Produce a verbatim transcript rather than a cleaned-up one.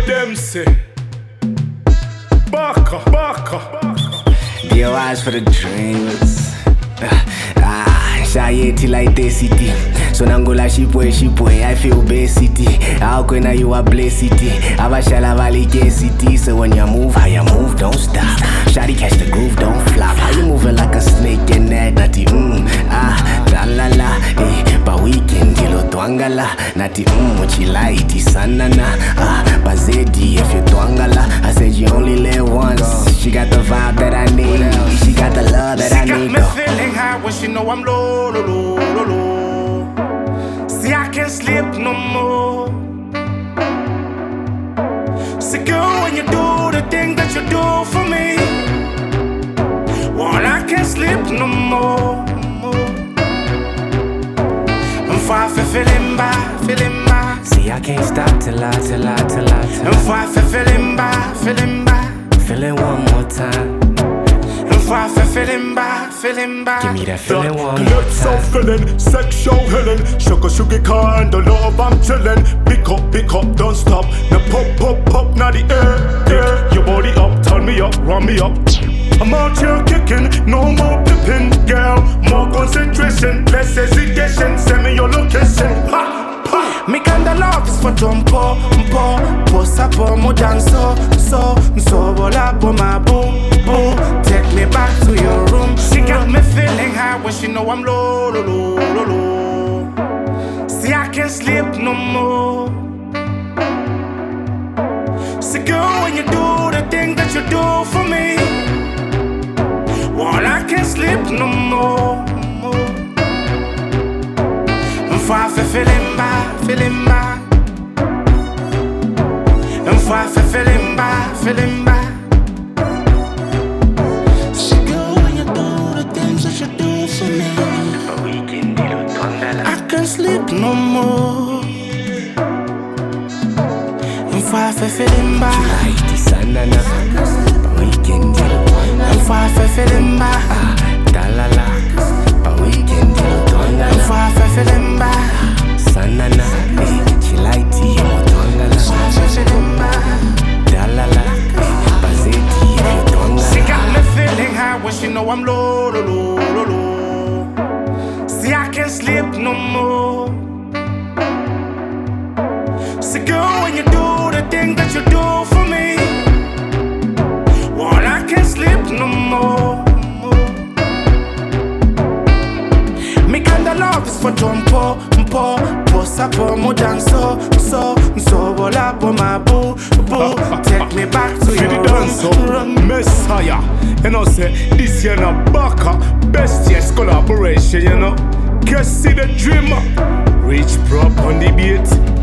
them say? Baka, baka. D O Is for the dreamers. Ah, Shayeti like the city. So Nangola shipway, shipway, I feel Bay City. How can you a Blaze City? Abashala Valley Gay City. So when you move, how you move, don't stop. Shawty catch the groove, don't flop. How you moving like a snake in that natty, mmm, ah, la la la, eh, ba weekend, kilo twangala, natty, mmm, what you like, sanana, ah, bazedi, if you twangala. I said you only live once. She got the vibe that I need. She got the love that she I need. She got me though. Feeling high when she know I'm low, low, low, low, low. See, I can't sleep no more. See, girl, when you do the thing that you do for me, well, I can't sleep no more. I'm far for feeling bad, feeling bad. See, I can't stop till I, till I, till I, till I. I'm far for feeling bad, feeling bad. Feeling one more time. I'm far for feeling bad, feeling bad. Give me that feeling one more time. Calypso feeling, sexual healing. Sugar, sugar kind of love, I'm chilling. Pick up, pick up, don't stop. Now pop, pop, pop, now the air, air. Your body up, turn me up, run me up. I'm out here kicking, no more pipping, girl. More concentration, less hesitation. Send me your location. Ha! Me kinda love is for jumpo, mpo. Post up on mo dance so, so, so. Bola bo my boom, boom. Take me back to your room. She got me feeling high when she know I'm low, low, low, low, low. See, I can't sleep no more. See, girl, when you do the thing that you do for me, well, I can't sleep no more. I'm far for feeling bad, feeling bad. I'm far for feeling bad, feeling bad. See, girl, when you do the things that you do for me, I can't sleep no more. I'm far for feeling bad. I'm far for feeling bad. I'm far for feeling bad. Sanana, eh, she like tea, I'm twangala. Dalala, eh, bazeti, twangala. She got me feeling high when she know I'm low, low, low, low, low. See, I can't sleep no more. See, girl, when you do the thing that you do for me, well, I can't sleep no more. Me kinda love is for jumpo, mpo. Post up on mo dance so, so, so. Bola bo my boo, boo. Take me back to your room. Messiah, you know say this year na baka. Best yes collaboration, you know. Can see the dreamer. Rich prop on the beat.